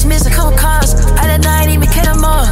miss a couple calls. I did not even care no more.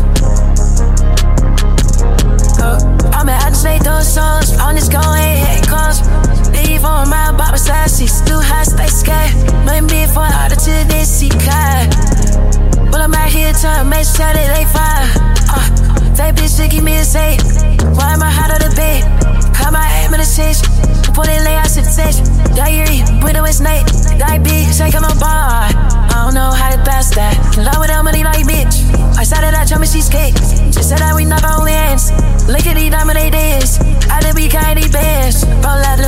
I'm at Adams Lake, those songs. On this go, hey, calls. Leave on my Baba sassy. Still high, stay scared. Maybe for out to this, see, God. But I'm out here to make sure that they fire. That bitch should give me a say. Why am I hot on the bed? Call my aim in the stage. Put it lay out to the stage. Diary, with a West night. That bitch, like I'm a bar. I don't know how to pass that. In love with that money like bitch. I started out jumping cheesecake. Just said that we not only hands. Look at these diamond they dance. I did be kind of bands. Roll out